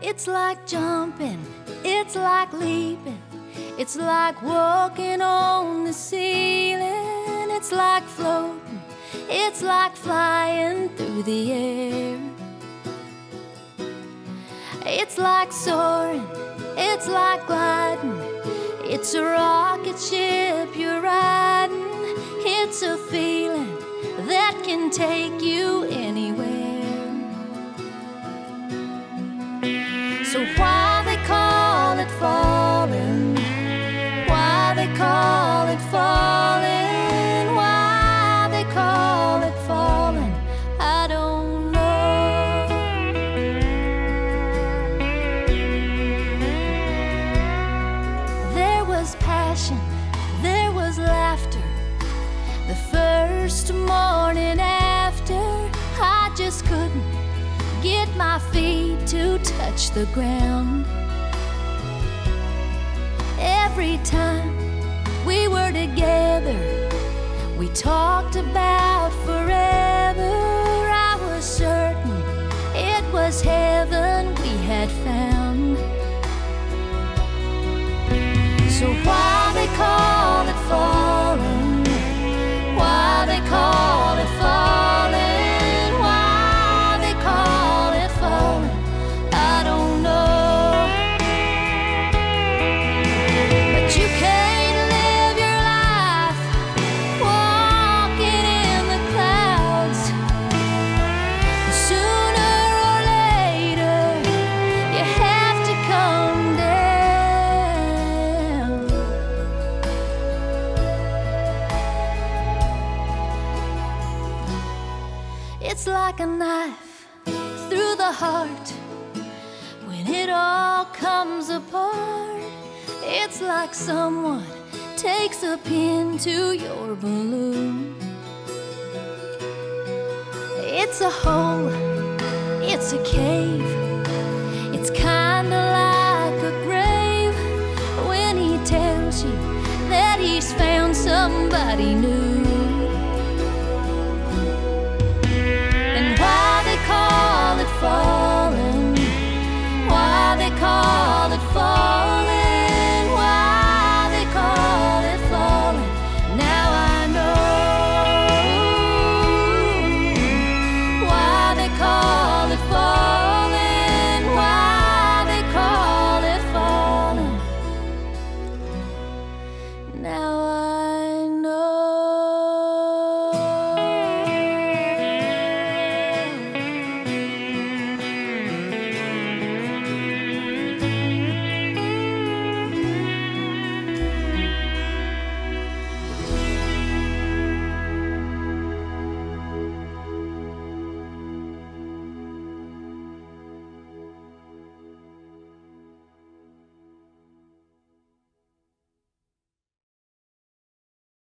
It's like jumping, it's like leaping, it's like walking on the ceiling. It's like floating, it's like flying through the air. It's like soaring, it's like gliding, it's a rocket ship you're riding. It's a feeling that can take you anywhere. So why they call it falling? Why they call it falling? Why they call it falling? I don't know. There was passion, there was laughter. The first morning after, I just couldn't get my feet to touch the ground. Every time we were together, we talked about forever. I was certain it was heaven we had found. So why they call it falling? Why they call it falling? Why they call it falling? I don't know. But you can't live your life walking in the clouds. Sooner or later, you have to come down. It's like a knife through the heart when it all comes apart. It's like someone takes a pin to your balloon. It's a hole, it's a cave, it's kinda like a grave when he tells you that he's found somebody new.